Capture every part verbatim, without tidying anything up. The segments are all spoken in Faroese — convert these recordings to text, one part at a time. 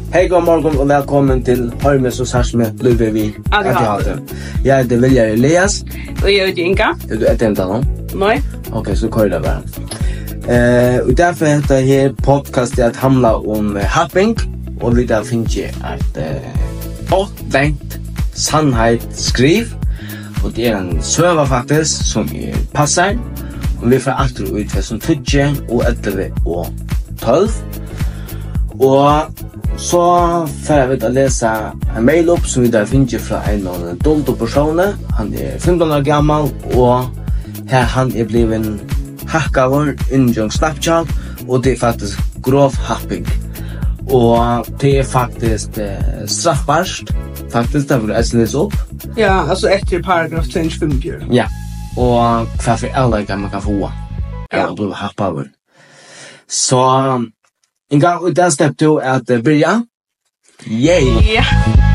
Hej, god morgon och välkommen till Hörmes och Sars med Luve vi att jag har. Jag heter Viljar Elias. Och jag heter Inga. Är du ett inte någon? Nej. Okej, så kör det bara. Eh, och därför heter det här podcast att handla om hopping. Och vi där finns ju ett återvänt sannhetsskriv. Och det är en server faktiskt som passar. Och vi får alltid ut som tjugo och elva och tolv. Och så får jag att läsa en mail upp som vi där finns från en av en dolda personer. Han är femton år gammal och här han är blivit hackad inom Snapchat och det är faktiskt grov hacking. Och det är faktiskt eh, straffbart. Faktiskt där vill jag läsa upp. Ja, alltså efter paragraf tvåhundrafemtio. Ja. Och för alla kan man kan få. Ja, bli hackad. Så en gång utan step två är att börja. Yay! Ja.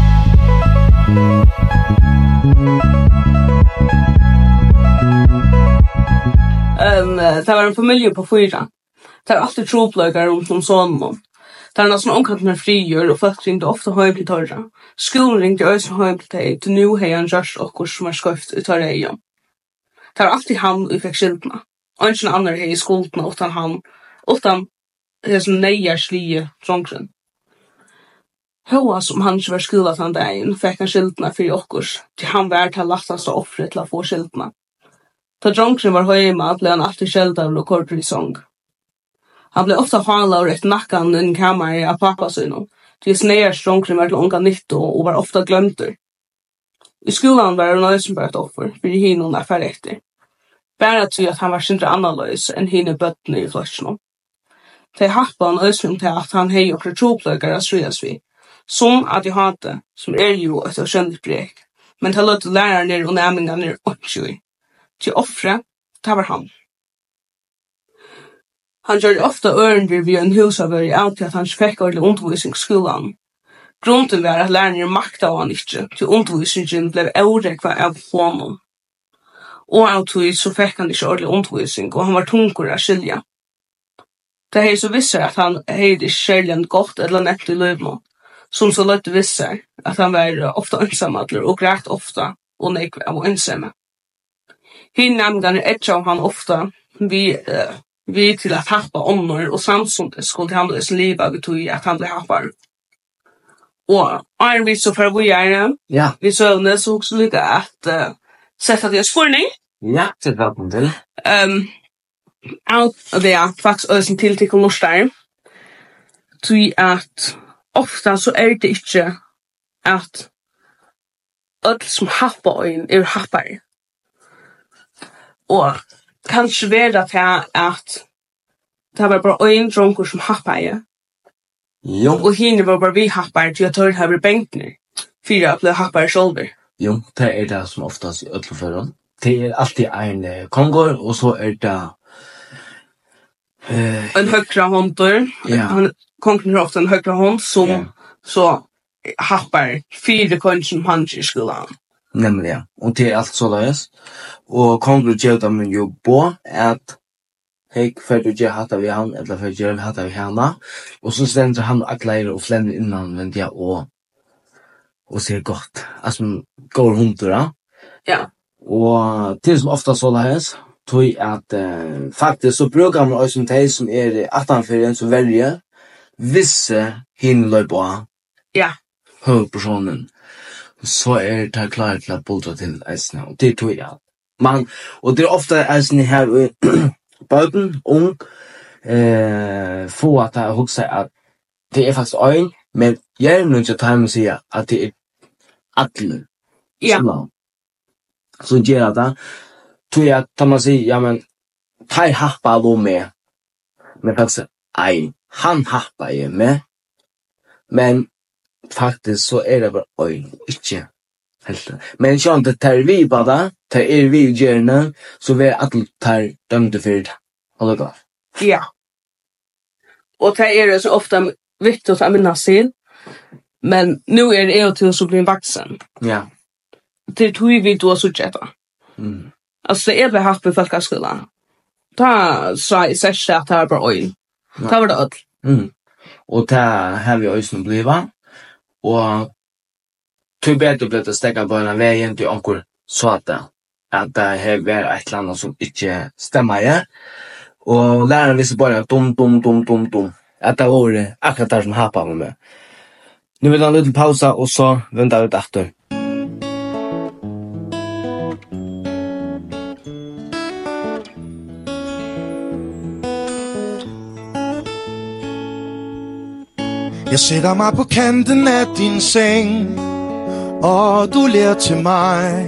Um, det var en familj på fyra. Det var alltid troplökar runt om sonen. Det var nästan omkantna frigjör och folk ringde ofta hem till torra. Skolan ringde också hem till dig till nu hej en just och som är skrift i torra igen. Det var alltid han i fick skiltna. Och inte en annan hej i skoltna utan han utan det som nejar slie trångren. Hoa som han inte var skolat han dagen fick han skiltna för okkurs till han var till lastaste offret till att få skiltna. Ta trångren var hemma blev han alltid skälld av och kort i sång. Han blev ofta halad och rätt nackan i en kammare av pappa synen. Till snära trångren var till unga nytt och var ofta glömter. I skolan var han också bara ett offer för hinnorna affär efter. Bara till att han var inte annorlös än hinner bötterna i flaskorna. Det happade han ösning till att han hej och troplökare att stridas vid. Som att jag hade, som är ju ett okännligt brek. Men till att lärarna och nämningarna och tjuj. Till offre, det var han. Han gjorde ofta öronder vid en husavörig alltid att han fick ordentlig undervisning i skolan. Grunden var att lärarna maktade han inte, till undervisningen blev oräkva av honom. Och alltid så fick han inte ordentlig undervisning och han var tungare att skilja. Det är så visser att han hade kärlän gott eller nätt i livet. Som så lätt visser att han var ofta ensammadler och grät ofta och nekv av ensamma. Hin nämnde ett av han ofta vi, uh, vi till att happa honor och samtidigt skulle han då liva vid att han blev happar. Och är vi så för vi är Ja. vi så nu så också lika att uh, sätta det spårning. Ja, sätt välkommen till. Um, allt det är faktiskt ösen till till konstar. Tui att ofta så är det inte att allt som happar in är happar. Och kanske vara till att det var bara en dronker som happar. Jo. Och hinner var bara vi happar till att ta det här bänken. Fyra blev happar själva. Jo, det är det som oftast i ötloförrån. Det är alltid en kongor och så är det Uh, en högra hånd där. Ja. Han konkurrerar ofta en högra hånd som ja. så happar fyra kongen som han i skolan. Nämligen. Och det är allt så lös. Och konkurrerar gör dem ju på att hej, för du gör hatta vi han eller för du gör hatta vi henne. Och så ständer han och akkläder och fländer innan men ja och och ser gott. Alltså går hundar. Ja. Ja. Och det som ofta så lös. Tog att uh, faktiskt så brukar man också de som är attanför så väljer vissa hinner på ja. huvudpersonen. Så är det klart till att bulta till äsna. Och det tror jag. Man, och det är ofta äsna här böden, ung, eh, få att jag huxar att det är faktiskt ögon, men jag är nog inte att ta mig säga att det är alla. Ja. Så gör det. Tror jag att man säger, ja men, tar happa då med. Men faktiskt, nej, han happar ju med. Men faktiskt så är det bara, oj, inte helt. Men så inte tar vi bara, tar er vi gärna, så vi är att tar dömde för det. Håller klart. Ja. Och det är det så ofta viktigt att minnas till. Men nu är det ju till så blir vuxen. Ja. Det tror vi då så jätta. Mm. Alltså det är väl haft på folkhögskolan. Ta så i sig att det är bara oj. Ta var det öll. Mm. och det har vi också blivit. Och tog bedre ble det stekket på en veien til onker så at det at det har vært et eller annet som ikke stemmer ja. Og læreren visste bare dum, dum, dum, dum, dum. At det var akkurat der som happa med meg. Nu vil jeg ha en liten pausa, og så venter vi etter. Jeg sætter mig på kanten af din seng, og du ler til mig.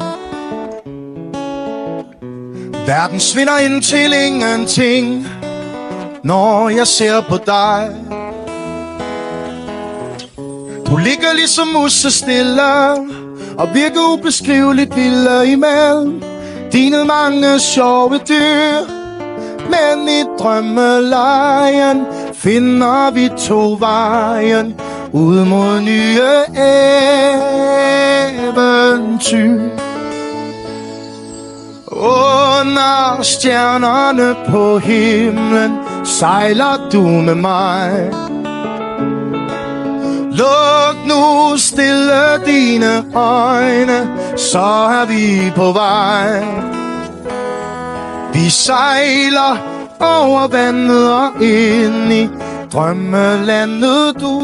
Verden svinder ind til ingenting, når jeg ser på dig. Du ligger ligesom musestille, og virker ubeskriveligt vilde imellem dine mange sjove dyr. Men i drømmelejen finder vi to vejen ud mod nye eventyr. Under stjernerne på himlen sejler du med mig. Luk nu stille dine øjne, så er vi på vej. Vi sejler over vandet og ind i drømmelandet, du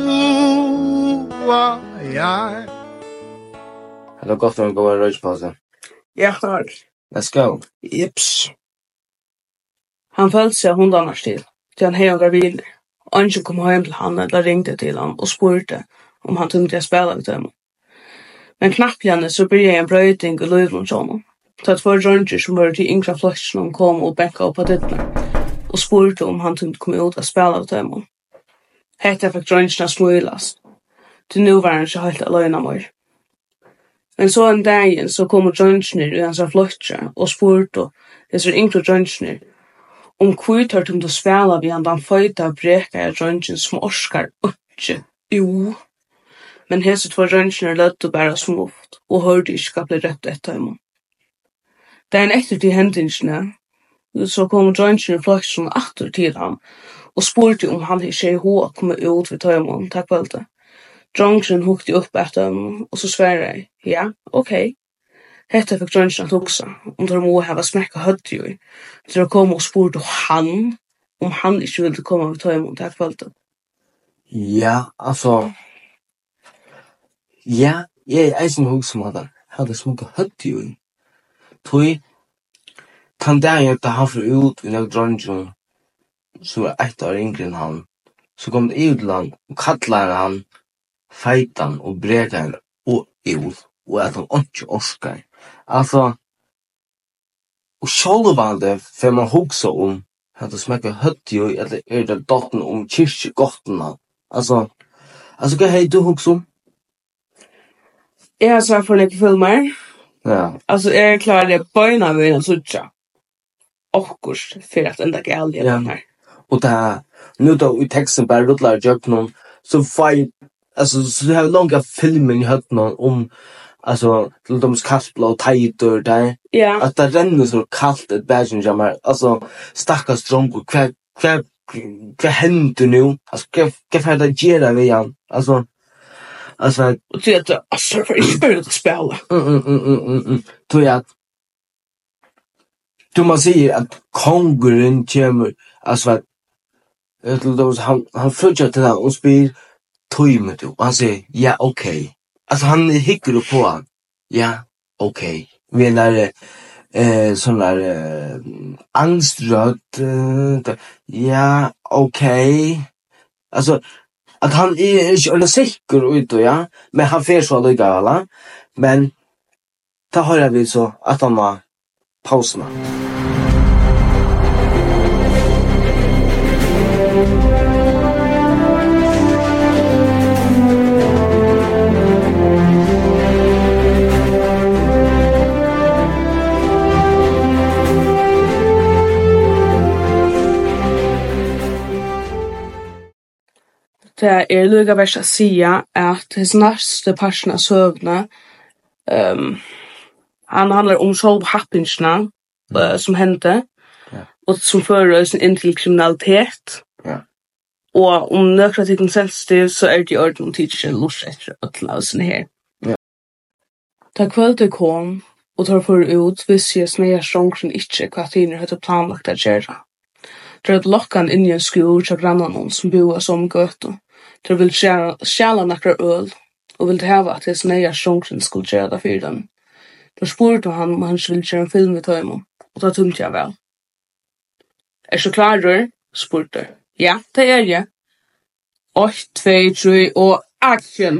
og jeg. Er det godt for en god røyspause? Ja, tak. Let's go. Jeps. Han følte seg hundarna til, til han hei og gravid. Anki kom hjem til han, eller ringte til han, og spurte om han tungte å spela med dem. Men knapplande så blir jeg en brøyting i løyvn til honom. Tatt for Ranger som var til yngre fløsjen kom og bekka opp på dittene, og spurte om han tungte komme ut og spela med dem. Hette fikk Rangerna smulast. Til nu var han ikke helt alene mer. Men så en dag så kom Rangerna i hans fløsjen og spurte disse yngre Rangerna om hvor tar de til å spela ved han den føyta breka av Rangerna som orskar ikke. Jo. Men hese två Rangerna lødde bare smuft og hørte ikke skal bli rett etter dem. Dagen etter til hendingene, så kom Rangerna fløsjen atter til ham og spurte om han ikke er hva komme ut ved tøymon, takk vel det. Rangerna hukte opp etter ham, og så svarer jeg, ja, ok. Hette fikk Rangerna tuksa, om de må hava smekka hødde jo, til å komme og spurte han, om han ikke ville komme ved tøymon, takk vel det. Ja, altså... Ja, jeg er eisen hos som hadde hadde smukka hødde jo. Tøy, kan det jeg da han for ut i nek dronjon, som var ett år yngre enn han, så kom det ut land og kallar han feitan og brekan og ut, og at han ikke orskar. Altså, og sjálvande, for man hugsa om at det smakker høtti og eller er det dotten om kyrkjegottena. Altså, altså, hva hei du hugsa om? Jeg har sagt for nekke filmer. Ja. Altså, jeg er klar det bøyna ved en sutja. Okkurs, for at enda gældig er Ja. den her. Og det er, nu da i teksten bare rullar i jøkken, så fai, altså, så du har långa filmen i høtten om, altså, til de Kasper og Teitur, der, Ja, at det renner så kaldt et bæsjen jammer, altså, stakkars dronker, hva, hva, hva hender nu? Altså, hva, hva får det gjøre ved han? Altså, altså, og til at altså, for ikke bare å spela. mm, mm, mm, mm, mm, mm, tror jeg at, du må si at kongeren kommer, altså, at, han, han flytter til han og spyr, tøy med du, og han sier, ja, ok. Altså, han hikker på han, ja, ok. Vi er der, eh, sånn der, eh, angstrødt, eh, ja, ok. Altså, at han er ikke er sikker ut, ja, men han fer så lykke alla, men da hører vi så at han var pausene. Det er lukka vers å sia at hos nærste parten av søvne um, han handler om sjálv happingsna uh, som hendte Ja. og som fører oss inn til kriminalitet Ja. Og om nøkra tikkun sensitiv, så er det i orden om tidskje lurs etter øtlausen her. Ja. Da kvöldet kom, og tar for ut, hvis jeg sneia strångren ikkje hva tiner høyde planlagt at gjerra. Det er et lokkan inn i en skur til grannanon som boa som gøtu. Det vil sjæla nakra øl, og vil heva at jeg sneia strångren skulle gjerra det fyrir dem. Da spurte han om han ville gjøre en film i tøymon, og da tumte jeg vel. Er så klarer? Spurte jeg. Ja, det er jeg. Åt, tvei, tre, og action!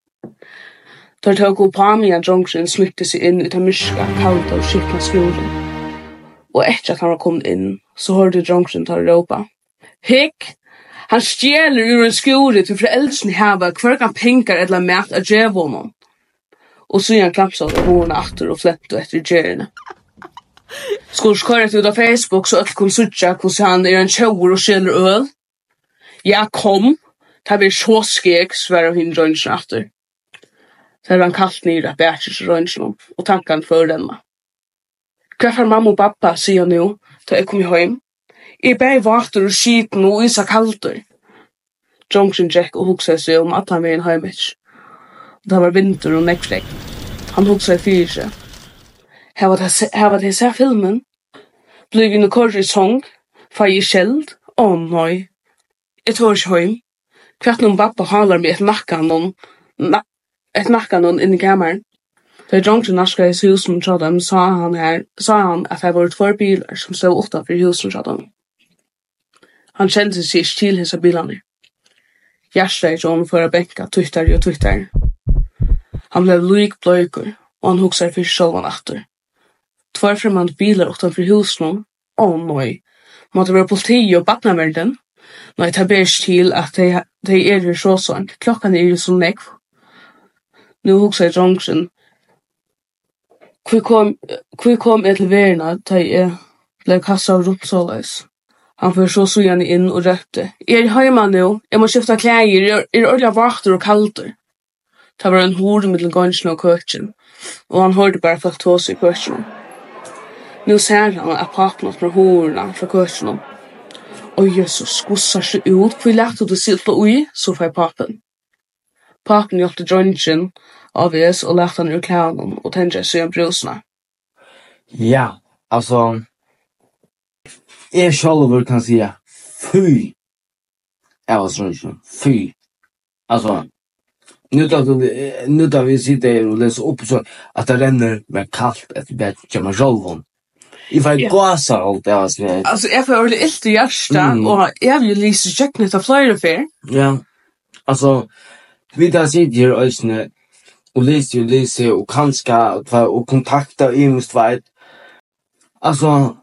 Da tok opp på meg at Jongsson smykte seg inn i den myska, kalde og skikkende skolen. Og etter at han var kommet inn, så hørte Jongsson ta råpa. Hikk! Han stjeler ur en skole til foreldrene heva hver kan penger eller mat av djevånen. Og så han klappsat av hårene atter og flette etter djerene. Skulle skåret ut av Facebook så at kunne sutja hvordan han er en tjauer og skjeler øl. Ja, kom. Det blir så skek, sverre hinn rønnsjen atter. Så er han kallt nere at bætjes rønnsjen og tanken for denne. Hva for mamma og pappa sier nå, da jeg kom hjem? Jeg bæg vakter og skiten og isa kalter. Jongsson Jack og hugsa seg om at han var en heimich. Det var vinter og nekflegg. Han hugsa fyrir seg. Her var det se filmen. Blev vi noe i sång. Far jeg skjeld. Å, oh, nei. Jeg tar ikke hjem. Kvart noen pappa halar meg et nakkan noen, na, et nakkan noen inn i kammeren. Da Jongsson naska i husen til dem, sa han, her, sa han at det var två bilar som stod utanfor husen til dem. Han kjente seg ikke til hese bilene. Hjertet er om for å benka, twitter og twitter. Han ble lyk bløyker, og han hugsa for sjølvan atter. Tvær fremmande bilar utanfor husen. Å, oh, nei. Måtte være politi og batnaverden. Nei, det ber ikke til at de, de er i sjåsang. Klokkan er jo så nekv. Nå hugsa Jongsson. Hvor kom, hvor kom jeg til verden da jeg ble kastet av rundt Han får så så gjerne inn og røkte. Jeg er hjemme nå. Jeg må skifte klær. Jeg er, er ordentlig vakter og kalter. Det var en hore mellom gansjen og køkken. Og han hørte bare folk tå seg i køkken. Nu ser han at papen åt med horena fra køkken. Oi, Jesus, skosser seg ut. Hvor lett du sitte ui, så får papen. Papen hjelpte Jongsson av oss og lette han ur klænen og tente seg om brusene. Ja, altså... Jeg själv kan säga fy. Jag var sån fy. Alltså nu då nu då vi sitter och läser upp så att det renner med kallt ett bättre som själv. If I gasar allt det alltså. Alltså jag får väl illt i hjärsta och jag vill lysa checknet av flyer fair. Ja. Alltså vi där sitter och ösnä och läser och läser och kanske och kontakta instvärt. Alltså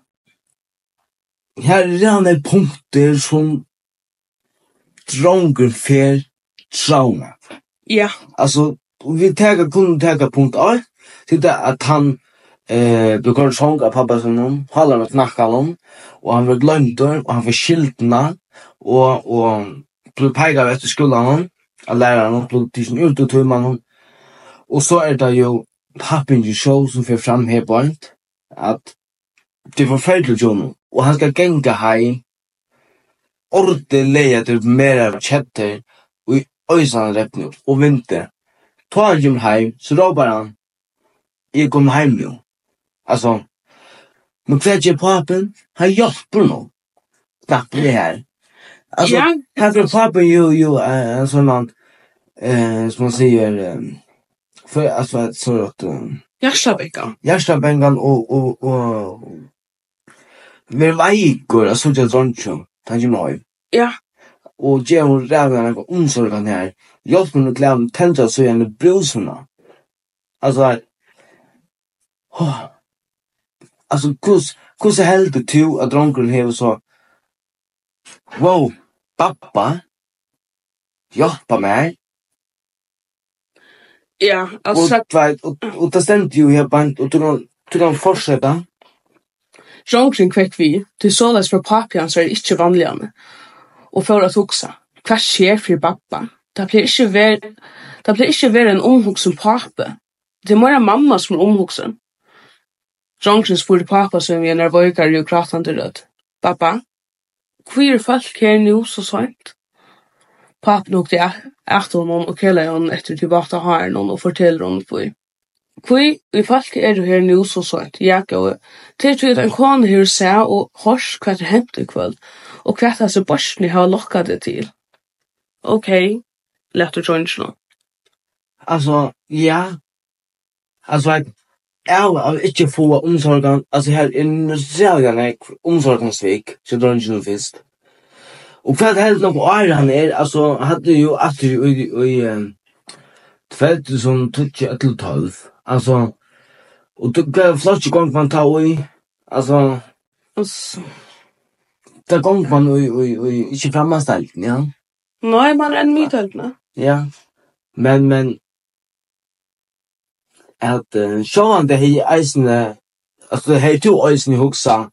her er en punkter som drongen fer trauma. Ja. Altså, vi tega, kunne tega punkt A, til det at han eh, begår sång av pappa sin om, halar med knakkalom, og han var glømter, og han var skiltene, og, og ble peget etter skolen, av læreren, ble tisen ut og tog man. Og så er det jo Happy Show som fer fram her på at det var forferdelig Jono. Og han skal genga heim, ordentlig etter mer av kjetter, og i øysene reppene, og vinter. Ta han kommer heim, så råber han, jeg kommer heim nå. Altså, men hva er papen? Han hjelper nå. Snakk det her. Altså, ja, her er papen jo, jo, en sånn man, eh, som man sier, eh, for, altså, så at, eh, Gjerstabengan. Gjerstabengan og, og, og, vi er veikor, jeg synes jeg drontsjø, tanke meg. Ja. Og gjør hun rævene noen omsorgen her. Hjelp meg å klare tentra så gjerne brusene. Altså, åh, altså, hvordan heldig du at dronken hever så, wow, pappa, hjelpa meg. Ja, altså. Og, og, og det stendte jo her, og du kan, du kan fortsette. Jongsson kvekk vi, til såles for papian så er det ikke vanligere. Og for at huksa, hva skjer for pappa? Det blir ikke ver, det blir ikke ver en omhugsen pape. Det er bare mamma som er omhugsen. Jongsson spurte pappa som vi er nervøykere og gratende rødt. Pappa, hvor er folk her nå så sant? Pappen åkte efter honom och kallar honom efter tillbaka har någon och fortäller honom på. Kui i folk er du her nu så sagt, jeg og til til en kone her sa og hors hva det hendt i kveld, og hva det så børsene har lokket det til. Ok, lett å joine nå. Altså, ja. Altså, jeg har ikke få omsorgen, altså her er en særlig jeg omsorgensvik, så drar ikke noe først. Og hva det helt nok året han er, altså, hadde jo at i två tusen tolv, alltså och det gav flott gång man ta i alltså det gång man i i inte framåt ja. Nej, man är en mytölna. Ja. Men men att sjön det här isen alltså det här två isen huxa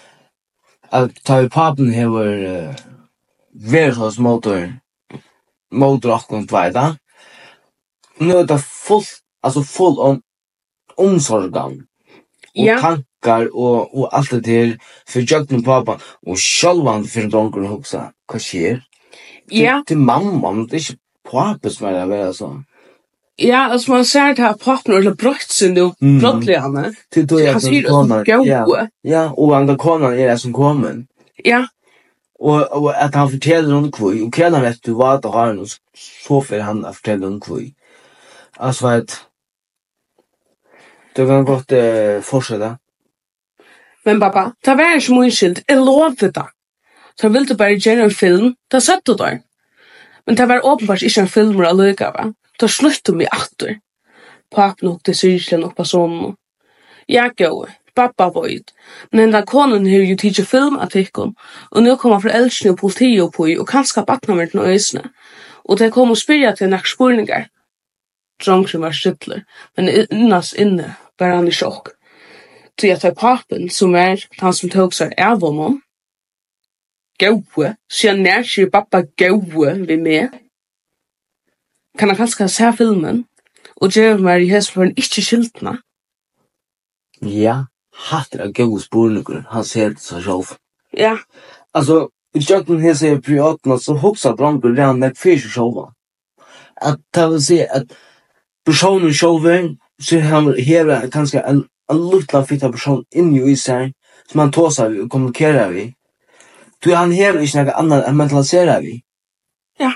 att ta i pappen här var versus motor motor och vidare. Nu är det full, alltså full om omsorgan. Och ja. tankar och, och allt det där för jöknen pappa och självan för en dronken också. Vad sker? Ja. Till mamma, men det är inte pappa som är det så. Ja, alltså man ser det här pappen eller brötsen nu, mm. brottliga han är. Till då jag som konan. Ja, ja, och andra konan är det som kommer. Ja. Och, och att han förtäller om kvöj. Och kan han vet du vad det har något så för han att förtälla om kvöj. Alltså att det kan gott eh, fortsätta. Men pappa, det var inte så mycket. Jag lovade det. Så jag ville bara göra en film. Det satt du där. Men det var åpenbart inte en film att lycka va. Det sluttade mig efter. Pappa åkte syrseln upp på sonen. Jag går. Pappa var ut. Men den konen har ju tidigt filmartikeln. Och nu kommer föräldrarna och politiet på och kanske battna med den ösna. Och det kommer att spyrja till några spurningar. Dronken var skittler, men innast inne var han i chock. Så jag tar pappen som är han som tog sig av honom. Gåe, så jag närskjer pappa gåe vid mig. Kan han kanske se filmen och göra mig i häst för en inte skiltna? Ja, hattar av gåe spurningar, han ser det sig själv. Ja. Alltså, i jöknen här säger privatna så hoppsar dronken redan när för sig själva. Att det vill säga att personen själv så han här kanske en en liten fitta person in i sig som han tar sig och kommunikerar vi. Du han här inte något annat än mentaliserar vi. Ja.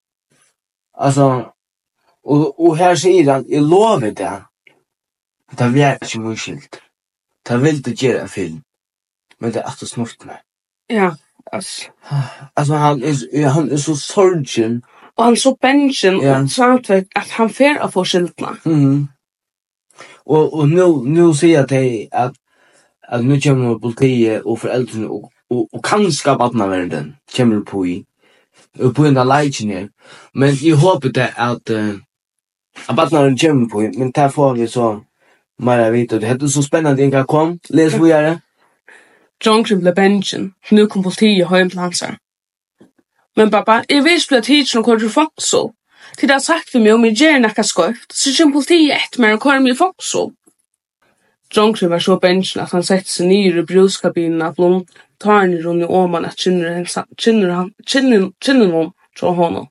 Alltså och och här säger han jag lovar det. Det är inte mycket. Det vill det göra en film. Men det är att snuft mig. Ja, alltså. Alltså han är han är så sorgen. Och han så pension ja. och sånt att han får att få skiltna. Mhm. Och och nu nu ser jag det att att nu kommer politiet och föräldrarna och och, och kanske barnavärden kommer på i och på den lägen. Men jag hoppas det att att barnavärden kommer på men där får vi så mer vet det är så spännande inga kom läs vi är Junction the pension. Nu kommer politiet hem till hans. Men pappa, jag vet att hittills kommer du foxo. Till det sagt för mig om jag gör några skoft, så kommer politiet ett mer och kommer mig foxo. Junction var så benchen att han sätter sig ner i bruskabinen och blom tar ner hon i åman att känner känner han känner känner hon så honom.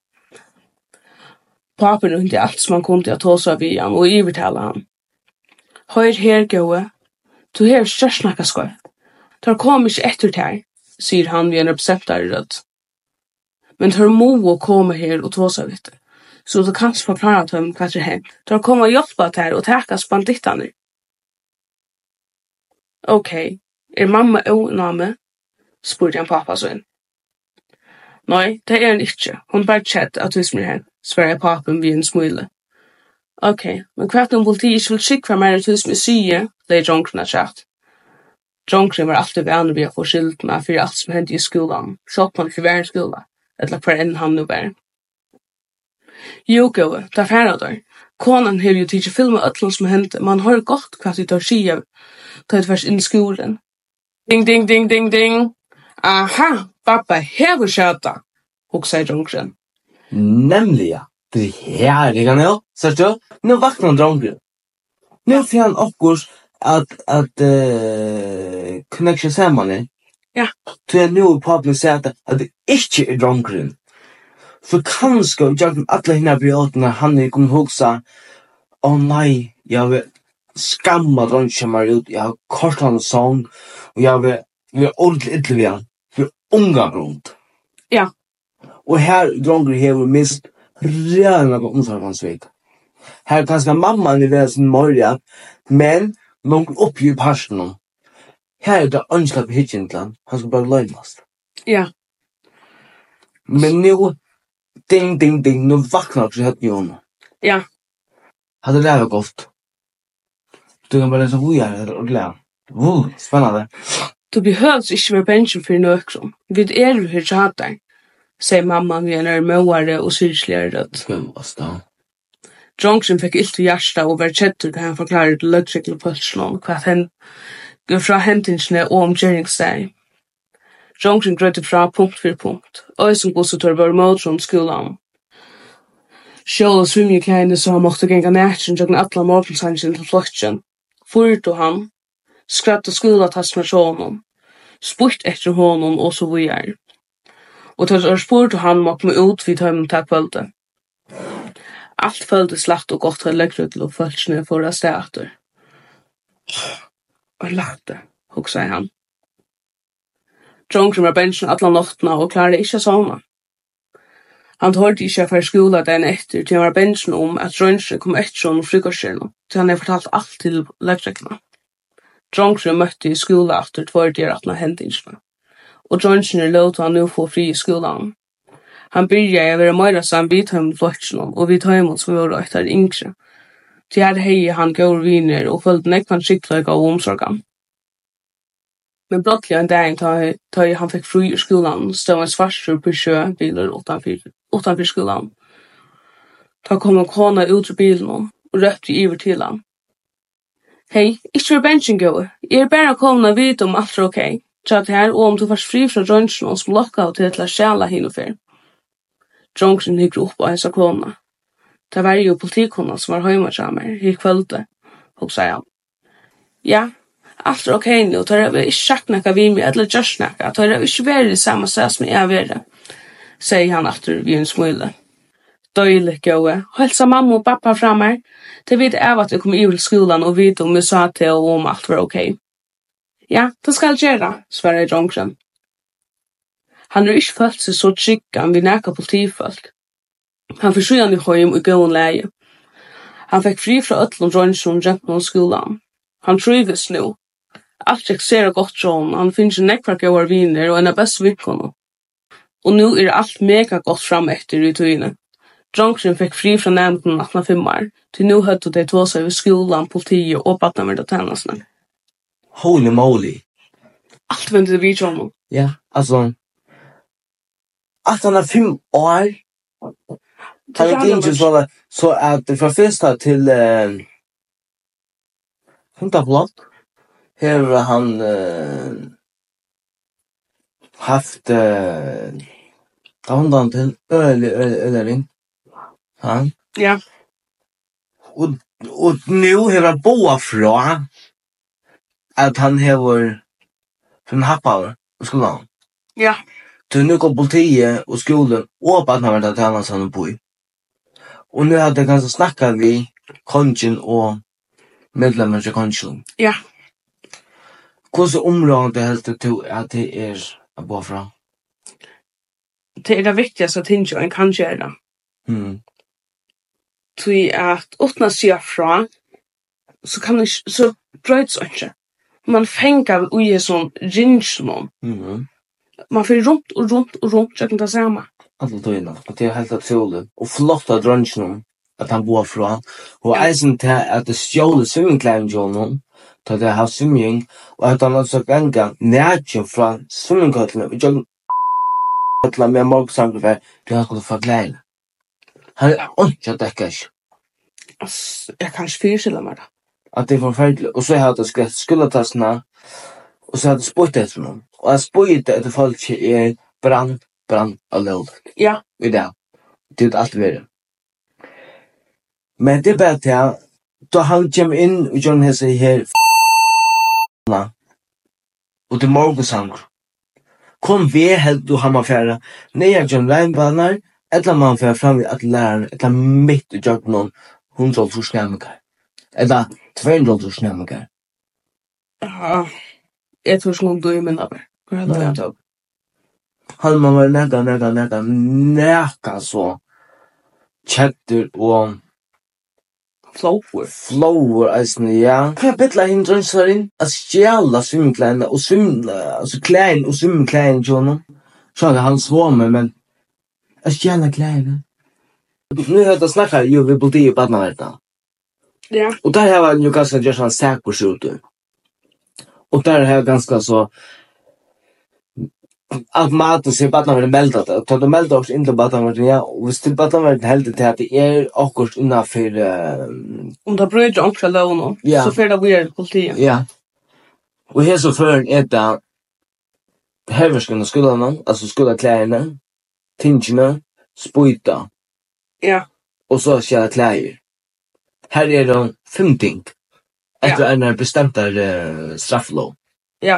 Pappa inte allt som man kunde att ta sig vid han och övertala han. Hör här gåe. Du har störst några skoft. Tar kommer inte efter här, säger han vid en receptare röd. Men tar må och komma här och ta sig lite. Så du kan förklara att de kanske hem. Tar komma och hjälpa till och täcka bandittarna. Okej, okay. Är mamma oname? Spurgade han pappa så in. Nej, det är en inte. Hon bara chatt att visst mig här. Svarade pappan vid en smule. Okej, okay. Men kvart om politiet vill skicka mig att visst mig säger, det är Jonkna chatt. Jonkna var alltid vänlig vid att få skilt med för allt som hände i skolan. Så på en förvärn skola. Eller för en han nu bär. Jo, gå, där färra där. Konan har ju tidigt filmat allt som hände. Man har gått kvart ut av skia. Ta ett vers in i skolan. Ding, ding, ding, ding, ding. Aha, pappa, här var köta. Och säger Jonkna. Nämligen. Det är härliga nu. Så du? Nu vaknar Jonkna. Nu ser han också att att uh, connection samman. Ja. Så jag nu på att säga att det inte är Jonkna. för kanske jag alla hinna brötna han är kom huxa åh nej jag vill skamma dronchen mig ut jag har kort han sång och jag vill vi ordentligt illa för unga grund. Ja. Och här dronker har mist rena på omsorgsvik. Här kanske mamman i väsen morgon men långt upp i passionen. Här är det önskap hitchintland. Han ska bara löjmast. Ja. Men nu ding ding ding nu vaknar också helt Jon. Ja. Hade det varit gott. Du kan bara läsa vojar och glä. Wow, spännande. Du behövs inte vara bensin för någon. Vi är ju här tjatar, säger mamman vid en är måare och syrsligare röd. Skövasta. Johnson fick illt i hjärsta och var tjettur da han forklarade til løgtrykkelig pølsnån hva han går fra hentingsene og omgjøringsdag. Johnson grøyde fra punkt for punkt, og som godsetår var måltron skolan. Sjål og svimjekæne så han måtte genga nætjen jøgn atla morgensangen til flotjen. Fyrto han, skratt og skolatass med sjånen, spurt etter honom og så vujar. Og til å spurto han måtte med ut vid tøymen til kvölde. Allt följdes lagt och gott till läggryggel och fölksne förra stäter. Och lagt det, också han. John var benchen alla nattna och klarade inte sovna. Han hörde inte för skola den efter till var benchen om att John kom efter från frukostskärna. Så han hade fortalt allt till läggrygglarna. John mötte i skola efter två år att när händelserna. Och John låt han nu få fri i skolan. Han byrja å være meira saman vid høym flottsnån, og vid høymon som var etter yngre. Til her hei han går viner og følte nekvann skikkelig av omsorgan. Men blottelig en dag da han fikk fri i skolan, stod en svarstur på sjøbiler utanfor skolan. Da kom en kona ut ur bilen og røpte iver til han. Hei, ikke for bensin gå. Jeg er bare kommet og vite om alt er ok. Så at her, og om du var fri fra drønsjen som lokka til til å sjæla henne for. Johnson hygg upp på hennes kona. Det var jo politikona som var hjemme til meg i kvölde, og sa han. Ja, alt er ok nu, og tar jeg ikke sagt noe vi med, eller just noe, tar jeg ikke være i samme sted som jeg er, sier han etter vi en smule. Døylig gåe, hilsa mamma og pappa fra meg, til vi er at vi kom i til skolan og vite om vi sa til og om alt var ok. Ja, det skal gjøre, svarer Johnson. Han har ikke følt seg så trygg vi nækka politifolk. Han forsøg i høym i gåen leie. Han fikk fri fra øtlom drønsjon rent noen skolan. Han trives nu. Alt gikk ser godt sånn. Han finnes nekvar gåar viner og en av best vinkono. Og nu er alt mega godt fram etter i tøyene. Johnson fikk fri fra nevnden atna fimmar. Til nu høyde de tå seg ved skolan, politiet og badnamer og tennasene. Holy moly. Alt vendte vi trådom. Ja, altså att han har fem år. Han är inte så så att det för första till eh femta plats. Här har han eh, haft eh andan till öl ölring. Han. Ja. Och och nu har han boa fra att han har från Happar och skolan. Ja. Så nu går politiet og skolen og badnaver til han han bor i. Og nu hadde jeg kanskje snakket vi kongen og medlemmer til kongen. Ja. Hvordan området helst det til at det er å bo fra? Det er det viktigaste ting en kan gjøre. Mm. Til at uten å si fra, så kan det så brøyts ikke. Man fengar ui sånn rinsjonen. Mm. Man får rundt og rundt og rundt, så kan det samme. Alle tøyene, og det er helt utrolig. Og flott av drønsjonen at han bor fra. Og Ja. eisen til at det stjålet svimmingklæren til honom, til det har svimming, og at han også ganga nætjen fra svimmingkøtlene, og jeg køtla med morgensangrifær, til han skulle få glede. Han er ikke at dekker ikke. Altså, jeg kan ikke fyrstille meg det. At det er forferdelig. Og så har jeg skrevet skuldertassene, og så har jeg spurt etter noen. Og jeg spurt etter folk er brand, brand og lov. Ja. I det. Det er alt verre. Men det er bare til, da han kommer inn og gjør hese her og det er morgensanger. Kom vi helt du hammerfære, nei jeg gjør regnbaner, Eller man får fram vid att läraren, eller mitt i jobb någon hundra nämningar. Eller tvåhundra nämningar. Ja, jag tror som du är min över. Hur hade jag tagit? Han man var näka, näka, näka, näka så. Chatter och Flower. flower, alltså, ja. Kan jag bettla hindra så in? Att stjäla svimkläderna och svimla, alltså kläder och svimkläder till honom. Så hade han svårme, men att stjäla kläderna. Nu har jag snackat ju vid politi i Badnavärta. Ja. Och där har jag ju ganska gjort en säkerhetsskjuter. Och där har jag ganska så automatiskt i Badnavärta meldat det. Tar du meldat också inte Badnavärta, ja. Och hvis till Badnavärta heldig till att det är akkurat innanför... Uh, Om det bryter också lån, ja. så får det bli politiet. Ja. Och här så för är det häverskarna skuldarna, alltså skuldarkläderna, tingena, spojta. Ja. Och så skjära kläder. Här är det fem ting. Efter Ja. en bestämd uh, strafflov. Ja.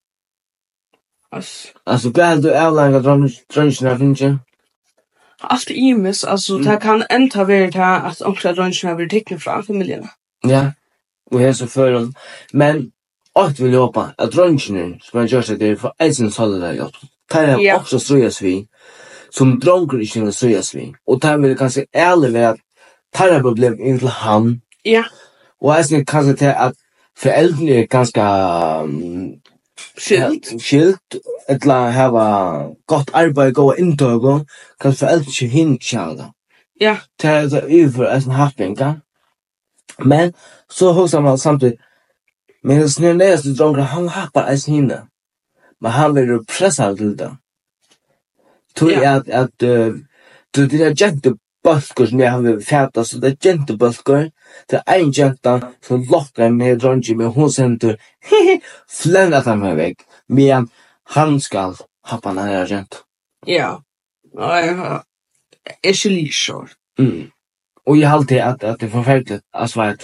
Alltså, Alltså, vad är det avlänga dröncherna finns ju? allt är imis, alltså Mm. det kan ändå vara det att också dröncherna blir teckna från familjerna. Ja. Och här så för dem. Men, allt vill jag hoppa att dröncherna som man gör sig till för eisen solidaritet. Det är Ja. också ströjas vi. Som dronker inte vill ströjas vi. Och det vill kanske ärligt vara att det här problem är till han. Ja. Och eisen kanske till att föräldrarna är ganska um, Skilt. skilt, eller hava gott arbete, goda intøg, kan foreldre ikke hinkjære. Ja. Det er det over en happinga. Men, så husker man samtidig, men det snir næste dronker, han happar eis hinne. Men han vil jo pressa til det. Tror jeg at, at uh, du, det er jente bølger som jeg har fæta, så det er jente bølger, det er en jente som lokker med dronker, men hun sender flenn at han er vekk, men han skal hoppa den her jente. Ja. Ja, jag är så lite Mm. Og jeg halte at, at det er forferdelig, altså vet.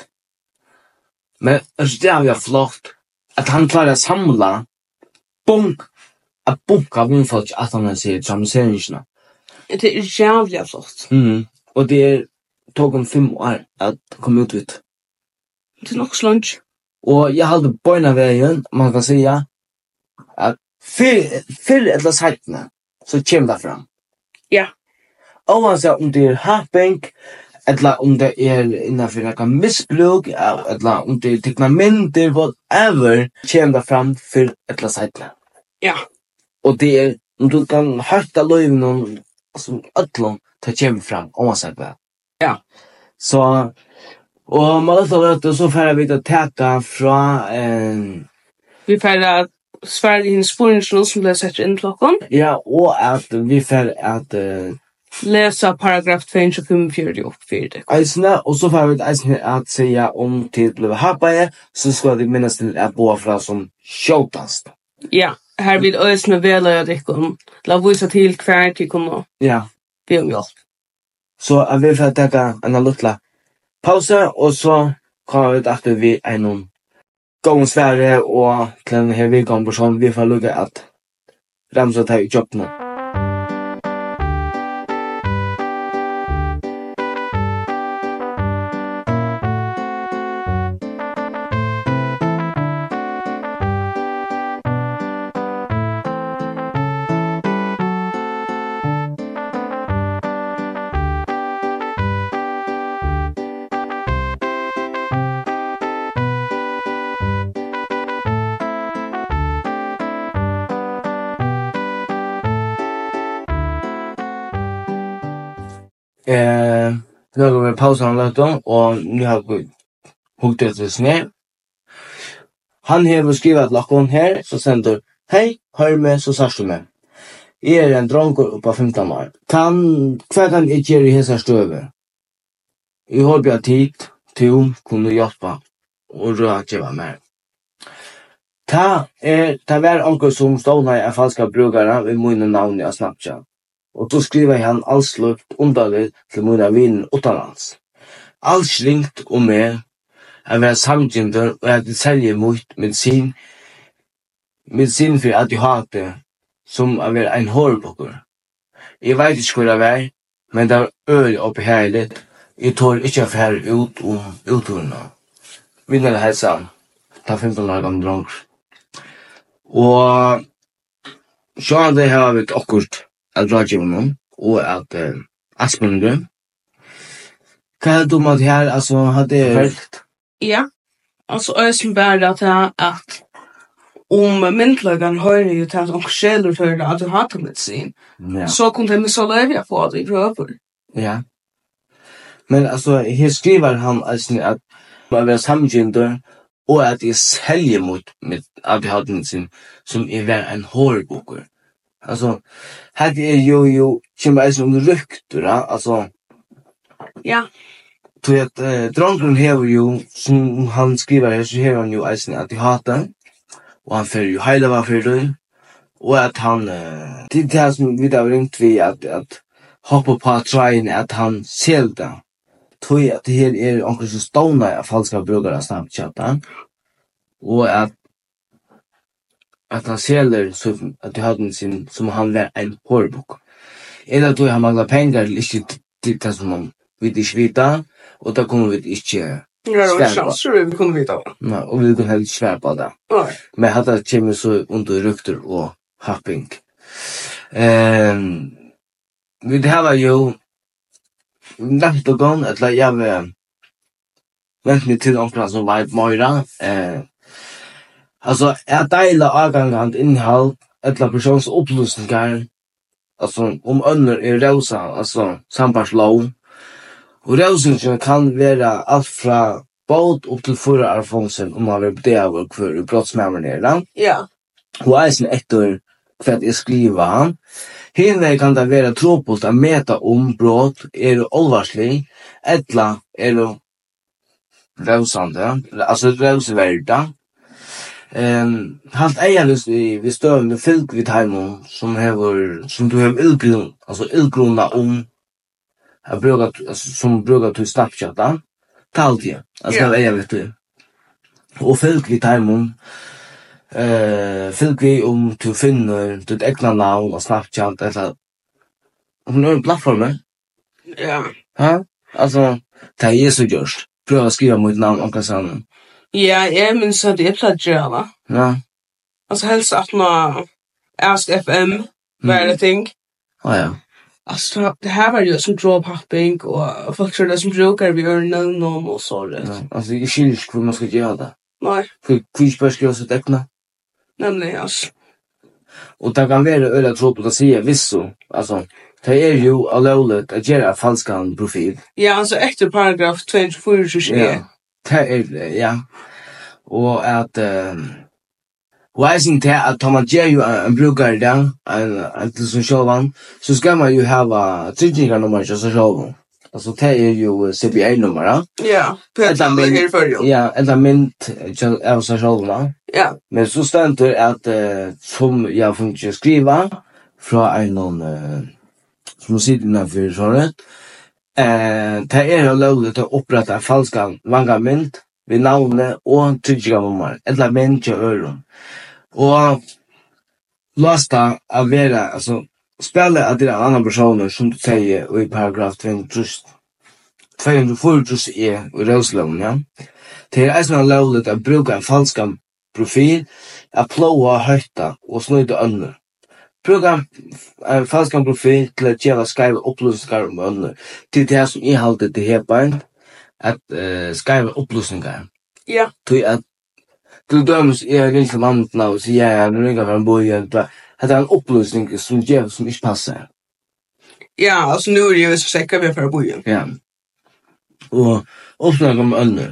Men det er jo flott at han klarer å samle bunk, at bunka vindfolk at han sier traumatiseringsene. Det är jävligt flott. Mm. Og det er tog om fem år at komme ut ut. Det är nog slunch. Og jeg halte bøyna veien, man kan säga, at fyr, fyr eller seitene, så kommer det fram. Ja. Oavsett om det er happing, eller om det er innenfor noe misbruk, eller om det er teknamenter, whatever, kommer det fram for et eller annet seitene. Ja. Og det er, om du kan hørte løyven om, altså, ødlom, det kommer fram, oavsett hva. Ja. Så, og man vet at det så får vi til å teka fra, eh, Vi får att Sverige in spåren som blir sett in klockan. ja, og at vi får at, eh, Läsa paragraf tvåhundrafemtiofyra upp för det. eisene, og så får vi eisene at säga om til blir happige, så skal de minnes til at bo fra som kjøtast. Ja. Här vill ösna välja det kom. La visa till kvar till komma. Ja, Be om hjälp. så at vi får teka en lilla pause, og så kommer vi etter vi en gång Sverige, og til denne her vikon på sånn, vi får lukke at ramsa tar i jobbene. Eh, nu har vi pausen lagt om, og nu har vi hukt ut det sned. Han har skrivet lakken her, så sender, hei, hør meg, så sørst du meg. Jeg er en dronker oppa femton år. Kan, hva kan jeg gjøre i hese støve? Jeg håper jeg tid til kunne hjelpe og rådgjøre meg. Ta er, ta var onkel som stående er falska brukere ved mine navn i Snapchat. Og så skriver han alls lukt underlig til mine viner utenlands. Alls ringt om meg, jeg var samtidig og jeg selger mot medisin, medisin for at jeg har det, som jeg var en hårbokker. Jeg vet ikke hvor jeg var, Men det var øyelig oppi her litt. Jeg tår ikke å fære ut om utturene. Vinner hälsan. Ta femton år gammal dronk. Og så har det her vært akkurat at rådgivningen og at uh, Asperger. Hva er det om at her, altså, har det vært? Ja, altså, jeg som bare at jeg at om myndløgene hører jo til at onkel skjeler til at du har tatt sin, Ja. så kunne de så løyve få det i prøver. Ja. Men altså, her skriver han altså at man vil samgjendur og at jeg selger mot mitt A D H D sin som er vær en hårboker. Altså, her er jo jo kjem altså om rykter, altså, Ja, så at uh, dronken hever jo, som han skriver her, så hever han jo eisen at de hater, og han fører jo heile hva for det, og at han, uh, det er det som vi da ringt vi, at, at hoppa på treien, at han ser det. Tror jeg at det her er omkring så stående av falska brukere Snapchat, og at at han selger så at de hadde sin, som han var en hårbok. En av tog han mangler penger, ikke til det som han vil ikke vite, og da kommer vi ikke ja, det var svære på. chanser vi kunne vite det. Nei, og vi kunne heller ikke svære på det. Nei. Men hadde kommer så under rykter og hopping. Um, vi det her var jo langt og gång, eller jeg vil vente meg til omkring som var i Møyra. Eh, altså, jeg deiler avgangant innhold, eller persons opplysninger, altså, om ønner er rausa, altså, sambarslov. Og rausingen kan være alt fra båt opp til forra erfarensen om man vil bedre hver brottsmemmerne. Ja, Og eisen etter hva jeg skriver han. Henne kan det være tråpult å meta om brott er olvarslig, etla er rausande, altså rauseverda. Um, halt eier vi, vi støvende fylk vid heimon som hever, som du har ildgrunn, altså ildgrunna om jag brukar alltså, som brukar till Snapchat då taltid alltså Ja. det är vet du och folk vi timon eh folk vi om till finna det egna namn och Snapchat eller hon är en plattform ja. ha alltså det är så just pröva skriva mitt namn och kanske Ja, jeg minns at jeg pleide å gjøre det. ja Altså helst at nå Ask F M var det ting. ja ja Altså, det her var jo som drawpopping, og folk tror det som brukar vi gjør noen noen og så det. ja alltså jag skiljer inte hur man ska göra det Nei, för quizbörs skriva så egna nemlig, altså. och det kan vara öra tråd att säga visso alltså det är ju allowligt att göra falskan profil. Ja, altså etter paragraf två hundra fyrtio. Ja. Det är ja. Och att um, och jag syns det att man ger ju en brukare där en en till socialen så ska man ju ha tryggningar nummer till socialen. Alltså det är ju C P A-nummer. Ja, Ja, Petra ligger för jo. ja eller mint av socialen. Ja, Men så ständer det att uh, som jag får inte skriva från en någon uh, som sitter innanför så rätt. Eh, det er jo lovligt å opprette en falska vangament ved navnet og tryggiganummer, eller menn til øren. Og lasta av være, altså, spille av de andre personer, som du sier i paragraf två hundra fyrtio e i rødsloven, ja. Det er eisen lovligt å bruke en falska profil, å plåa høyta og snøyde ønner. Bruka en falskan profil til at gjeva skaiva opplysningar om ønner. Til det som jeg halte til hepa at uh, skaiva opplysningar. ja, Til at til dømes jeg ringer til mannen og sier ja, nu ringer fra en boi. Det er en opplysning som gjør som ikke passer. ja, altså nu er det jo så sikker vi for bojen. Ja. Og opplysningar om ønner.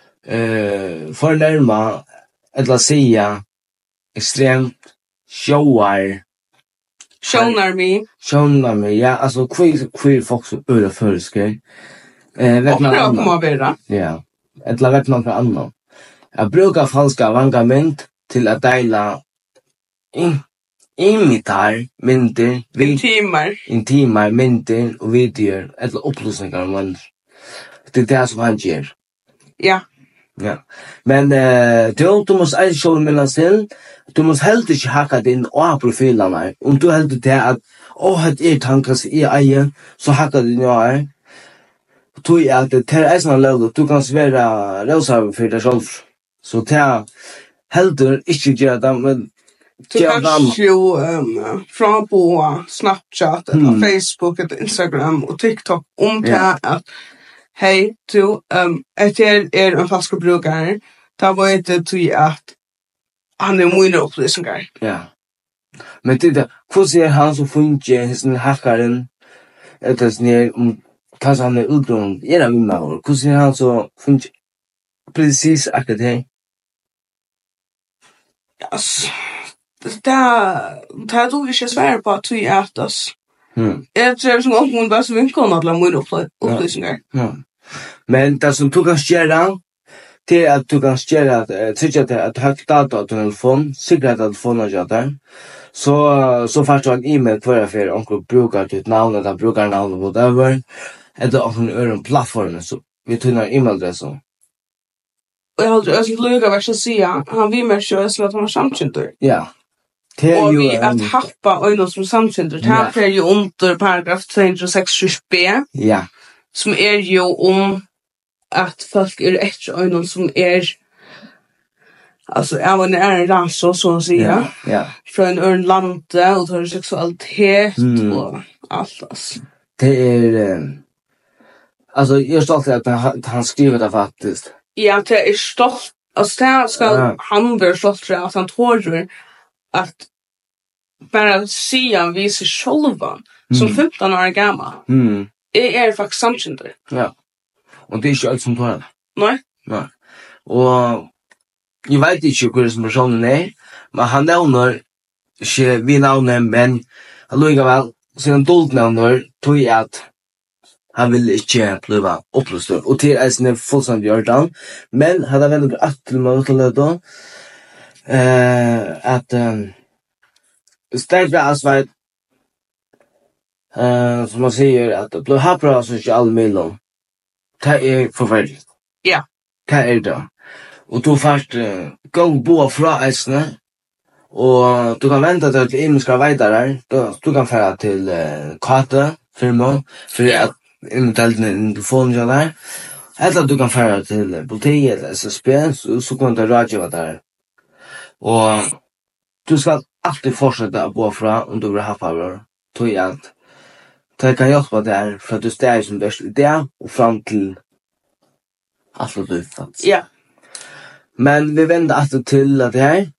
Uh, for nærma, eller sia, ekstremt sjåar, Sjonar mi. Sjånar mig, ja, alltså queer queer folk som öra förskej. Eh, Og vet man prøv på å annan. være. Ja. Eller vet man för annan. Jag brukar falska vangament till att dela in imitar mynter, vid Timer. intima mynter och videor eller upplysningar om man. Det är det som han gör. Ja, Ja. Men eh du du måste alltså show mellan sin. Du måste helt inte hacka din A profilerna. Om du helt det att åh, det er tankes i egen, så hakker det nå her. Tog jeg at det er eisen av lød, du kan svere røshaven for deg selv. Så det er heldur ikke gjøre det, men Du kan jo um, frambåa Snapchat, eller mm. Facebook, eller Instagram og TikTok om det yeah. at hei, du, um, etter er en falsk brukare, da var det til at han er mye opplysninger. Ja. Men det er, hvordan er han som fungerer sin hackeren, etter sin her, om kanskje han er utgrunnet, er det min maver, hvordan er han som fungerer, precis akkurat her? Ja, det er du ikke svære på at du er at oss. Jeg tror som om hun bare så vinkene at la mye opplysninger. Ja. Men det som du kan gjøre, det er at du kan gjøre at sikkert at at du har data av telefon, sikkert at telefonen gjør det, så, så får du en e-mail hver for onkel bruker ditt navn, eller bruker navn, whatever, eller onkel øren plattformen, så vi tøyner e-mailadressen. Og jeg hadde også lykke vært å si at han vil mer kjøre til at han har samkjønter. Ja. Og vi at happa øyne som samkjønter, det er jo under paragraf to hundre seksogtrýss b, ja. Som er jo om at folk er etter øyne som er altså, jeg var en raso, så å si, ja. Ja. Fra en øren lande, og tar seksualitet, mm. og alt, altså. Det er, um, altså, jeg er stolt at han, han skriver det faktisk. Ja, det er stolt, altså, det skal ja. Han være stolt for at han tror at bara sian viser själva som femton år gammal. Mm. Det är faktiskt samkynter. Ja. Och det är inte allt som tar det. Nej. Nej. Och jag vet inte hur som personen är, men han nämner inte vi navnet, men han lukkar väl sin dolt navner tog jag att han vill inte bli upplöst. Och till är sin fullständigt gjort men han har väldigt att till mig då eh att stärkt alltså eh som man säger att det blir happra så inte all mellan. Det är förfärligt. Ja. Det är det. Och då först uh, gå bo fra äsne och du kan vänta till att inska vidare. Då du kan fara till uh, Kata firma för att eventuellt en telefon ja där. Eller du kan fara till butik eller S S B så, så kan du radio där. Och du ska alltid fortsätta att bo fra om du vill ha power. Tog jag allt. Det kan hjälpa där för att du stäger som bäst idé och fram till allt du fattar. Ja. Men vi vänder alltid till att det här.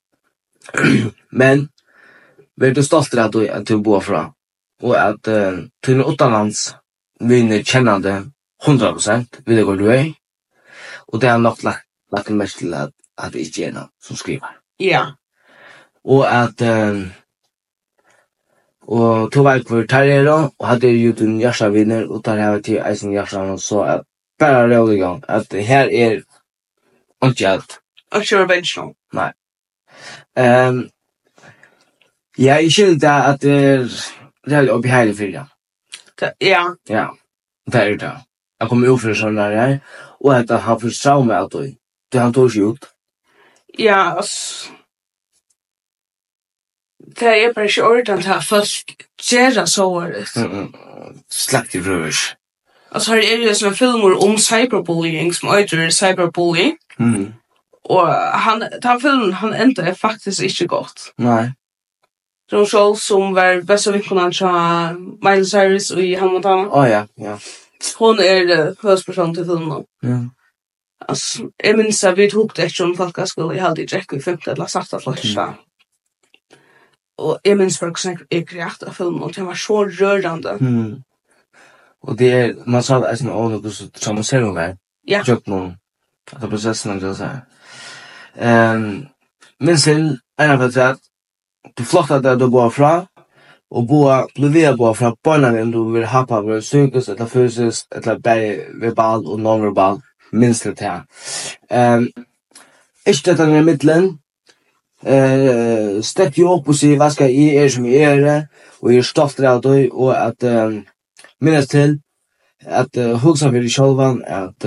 Men vi är stolt att du att du bor fra och att uh, till utomlands vinner kännande hundra procent vid det går du är. Och det är nog lagt lagt mest till att att det inte är någon som skriver. Ja. Och att uh, och två veckor för tar då och hade ju den jassa vinner och tar här till isen jassa så att bara roliga att det här är inte allt. Inte conventional. Nej. Ehm ja, jag kände att det är det uppe här för det. Ja. Ja. Det är det. Jag kommer ju för såna där och att ha för så med att du. Det har tagit ut. Ja, alltså det är bara så ordentligt att folk gör så det. Mm. Slakt i rövs. Alltså här är det såna filmer om cyberbullying som heter cyberbullying. Mm. Och han den filmen han ändå är faktiskt inte gott. Nej. John Scholl som var bästa vinkonan till Miley Cyrus i Hannah Montana. Oh ja, ja. Hon är huvudperson till filmen. Ja. Alltså, jag minns att vi tog det eftersom folk skulle ha alltid Jack i femte eller sakta flösta. Och jag minns för att jag kreatet av filmen och det var så rörande. Mm. Och det är, man sa att det är något som ser om det. Ja. Köpt någon. Att processen och så här. Ehm men sen är det att du flottar där du bor fra och bor blir bor fra barnen du vill ha på psykiskt eller fysiskt eller både verbal och nonverbal minst det här. Ehm är det i mitten eh step ju upp och se vad ska i är som är det och är stolt där då och att minst till att huxa för dig själva att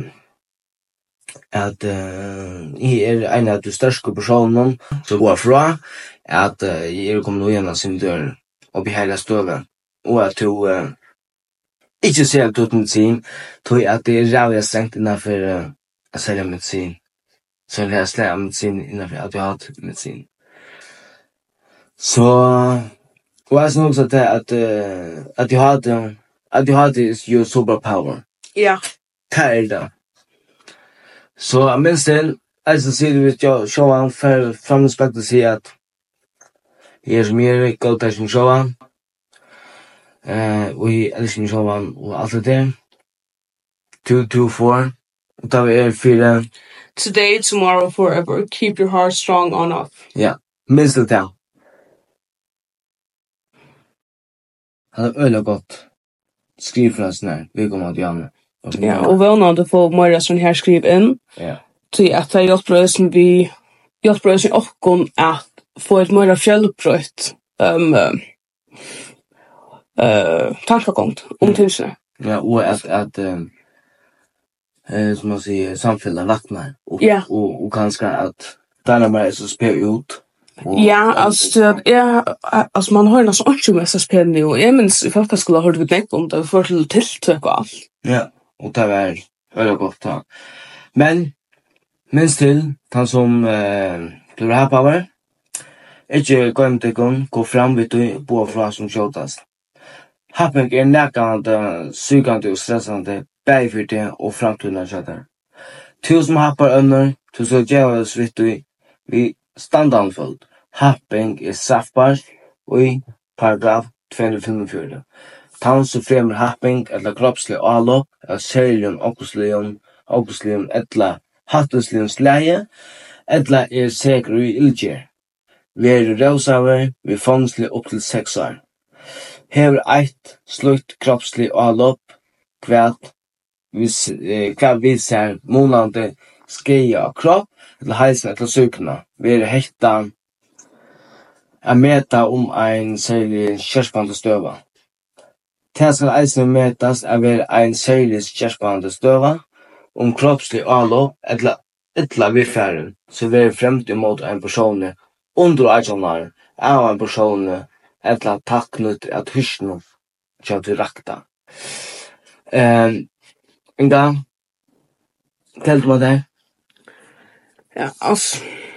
at uh, jeg er en av de største personene som går fra at uh, jeg er kommet igjen av sin dør och behålla stöven. Och att du uh, inte ser att du medicin, tror att det är rävligt strängt innanför uh, att sälja medicin. Så det är slära medicin innanför att du har medicin. Så, och jag sa också att, att, uh, att du hade, att du hade your superpower. Ja. Det är det. Så jag minns det, alltså ser du att jag showan för framspekt att säga att jag är mer god att showan. Eh, och i älskar showan och allt det där. Two, two, four. Och då är fyra. Today, tomorrow, forever. Keep your heart strong on off. Ja, minst det där. Han har öle gott. Skriv för oss när vi kommer att göra. Ja, och vånande få mer sån här skriv in. Ja. Till att jag hjälper oss vi hjälper oss också att få ett mer fjällbrott um, uh, uh, tankegångt om tingene. Ja, och att, att um, eh, som man säger, samfällen vattnar. Och, Ja. och, och kanske att där man är så spel ut. Och, Ja, alltså, ja, alltså man har nästan inte med S S P nu. Jag minns i folkskolan hörde vi knäckt om det. Vi får till tilltök och allt. Ja, och det var väldigt gott. Ja. Men, minst till, han som eh, blir här på över. Ikke glöm till gång, gå fram vid du, bo fra som kjøtast. Happing er nækande, sygande og stressande, bæg for det og framtiden kjøtter. Tu som happar ønner, tu så djævels vidt du, vi standanfold. Happing er straffbar, og i paragraf två hundra fyrtiofem. Tann som fremmer happing, eller kroppslig avlopp, er serien okkuslion, okkuslion, etla hatteslion slæge, etla er sikker i ildgjer. Vi er røvsaver, vi fångslig opp til seks år. Hever eit slutt kroppslig avlopp, kvært vi, eh, kvært vi ser månande skreia av kropp, eller heilsen til sykene. Vi er hekta a meta om ein særlig kjærspande støva. Det skal eisen metas a være ein særlig kjærspande støva, om kroppslig avlopp, eller etla vidfæren, så vi er fremt imot en person under ajonar av en person etla takknut at hysnu kjau til rakta. Um, Inga, telt med det? Ja, altså,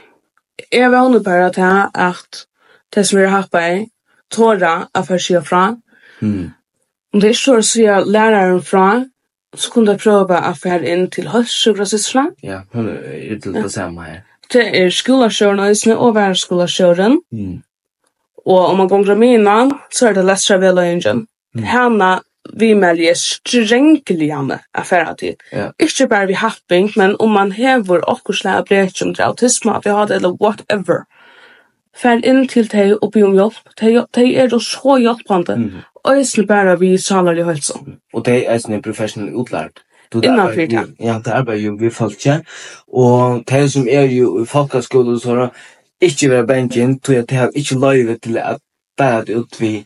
jeg vågner bare til at det som vi har hatt på ei, tåra at jeg sier fra. Mm. Om det er så å si læreren fra, så kunne jeg prøve å fære inn til høstsugrasisra. Ja, hun er til det samme her. Det er skolasjøren og værskolasjøren. Mm. Og om man gonger mina, så er det lestra veløyingen. Mm. Henne vi meljer strengeliane affæra til. Ja. Ikke bare vi happing, men om man hever okkurslega brekjum til autisme, at vi har det, eller whatever. Fær inn til deg og be om hjelp. De er jo så hjelpande. Mm. Og jeg synes bare vi salar i hølsa. Og de er sånn professionell utlært. Innanfyrt, ja. Ja, det arbeider jo vi folk ikke. Og de som er jo i folkeskole, så har ikke vært bensin, tror jeg de har ikke løyve til at bare det ut vi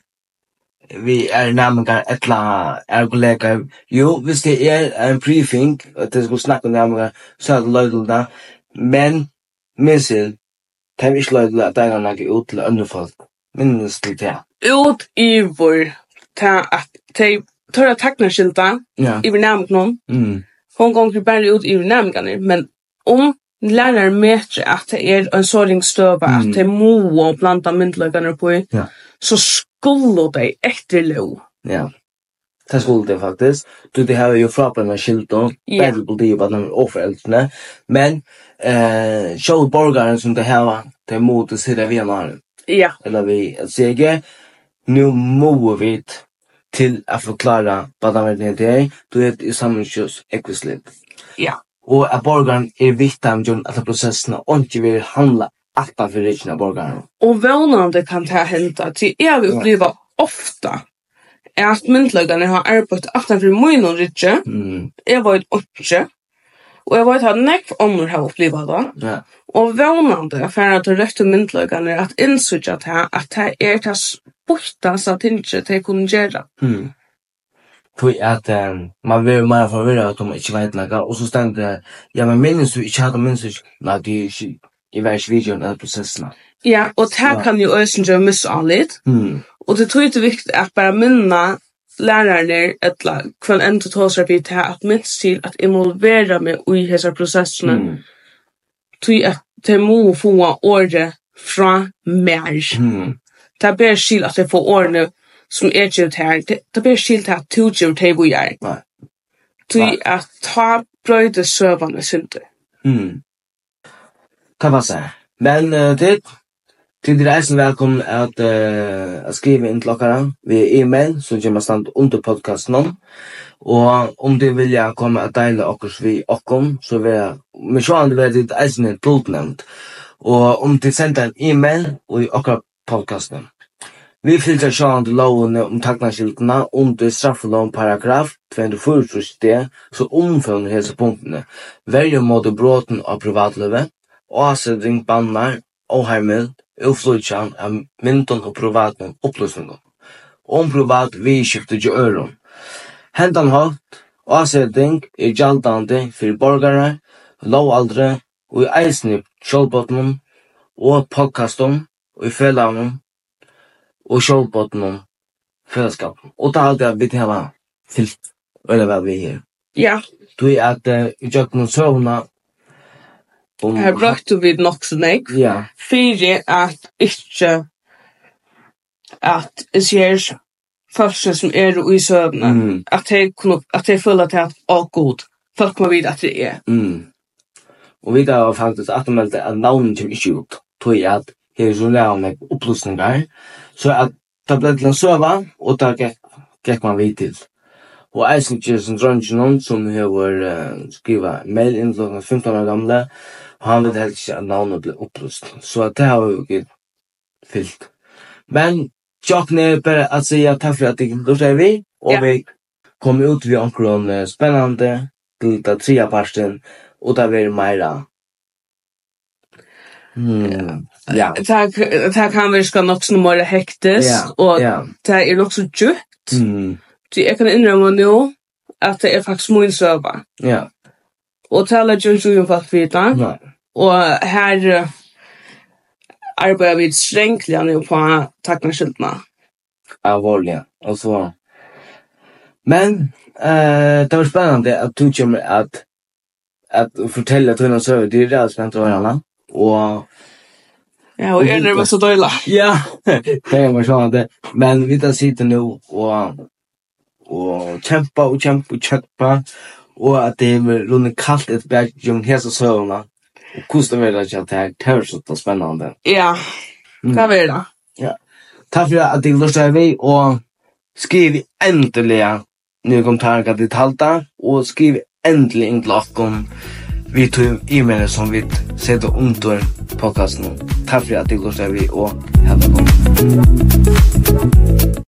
vi er nærmere et eller annet ergoleger. Jo, hvis det er en briefing, at det skulle snakke nærmere, så er det løyve til det. Men, minnstil, de har ikke løyve til at det er noe ut til andre folk. Minnes til det. Ut i vår, til at de tar teknerskilta, Ja. i nærmere noen. Mm. Hon går bare ut i nærmere, men om lærer metre at det er en såring støve, Mm. at det må blanda myndløkene på, Ja. så skulle de etterlå. Ja. Det skulle det faktisk. Du, det har jo frabrande skilton, Ja. bedre politi på den og foreldrene, men eh, selv borgeren som det har, det må det sitte vi en Ja, eller vi sier, nu må vi til å forklare hva det er det er, du er i sammenskjøs ekvislitt. ja. Og at borgeren er viktig om alle prosessene, og ikke vil handle alt av rikken av borgeren. Og vånande kan det hända till jag vill uppleva ofta att myndlögarna har arbetat aftan för min och Ritche. Mm. Jag var ett åtta. Och jag var ett neck om har uppleva då. Ja. Och vånande för att det rätta myndlögarna att insåga att det att det är det sporta så att inte det kunde göra. Mm. Tror at um, man vil mer forvirret at de ikke vet noe, og så stender det, ja, men minnes du ikke hadde minnes du, nei, de er ikke i hver videoen eller prosessene. Ja, och det kan ju ösen göra missalligt. Mm. Och det tror jag är viktigt att bara minna lärarna eller kvann ändå ta sig vid till att minst till att involvera mig i dessa processerna. Mm. Tror att det må få ordet från mig. Mm. Det blir skil att det får ordet som är gjort här. Det blir skil till att du gjort det vi är. Nej. Tror att ta bröjde sövande synder. Mm. Kan man säga. Men uh, det till er är välkommen att uh, att skriva in till oss via e-mail som kommer stand under podcasten. Och om du vill jag komma att dela oss vi okom så vill men så andra vet det är inte plotnämnt. Och om du sänder en e-mail och i oss podcasten. Vi filtrar sjön till lagen om tacknaskiltarna under strafflån paragraf tvåhundrafyrtio så omförande hela punkterna. Varje måte brotten av privatlivet, avsättning bannar, oheimmel, utflytjan av mynton och privaten upplösningen. Om privat vidskiftet i öron. Hentan hatt, avsättning är gäldande för borgare, lovaldre och i eisne kjolbotten och podcasten och i fällagen och kjolbotten fällskap. Och det är alltid att vi har fyllt eller vad vi är. Ja. Du är att uh, jag kan sövna om... Här brukte vi nog så nek. Ja. För att inte att det ser folk som är i sövna. Mm. Att det att det följer till att allt god. Folk kommer vid att det är. Mm. Och vi har faktiskt att man att navnet kommer inte ut. Tror jag att det är så lära med upplösningar. Så att det blev till en söva och där gick man vid till. Og eisen Kirsten Drøngen som har uh, skrivet mail inn til femton år gamle, og han vet helt ikke at navnet ble oppløst. Så det har vi jo ikke fyllt. Men tjokken er bare at si takk for at jeg lurte vi, og Ja. vi kommer ut ved omkron uh, spennende til det tredje parten, og det blir mer. Mm. Ja. Det kan virka nok så mer hektisk, Ja, og ja. det er nok så djupt. Mm. Så jeg kan innrømme nå at det er faktisk min søva. Ja. Og tala jo jo fast vita. Nej. Og her uh, arbeider vi strengt nu på tacknaskiltarna. Allvarliga. Och så. Men eh det var spännande att du kommer att att fortälla till någon server det är rätt spännande varandra. Och Ja, og jeg var så døyla. ja, det var så men vi tar sitter nu och och kämpa och kämpa och kämpa och att det är runt kallt ett berg som hela serverna. Och kostar väl att jag tar tar så spännande. Ja, det var det. Ja. Tack för att du lyssnade vi och skriv äntligen nu kommentarer kan det halta och skriv äntligen in till oss vi tog e-mail som vi sätter under podcasten. Tack för att du lyssnade vi och ha det gott.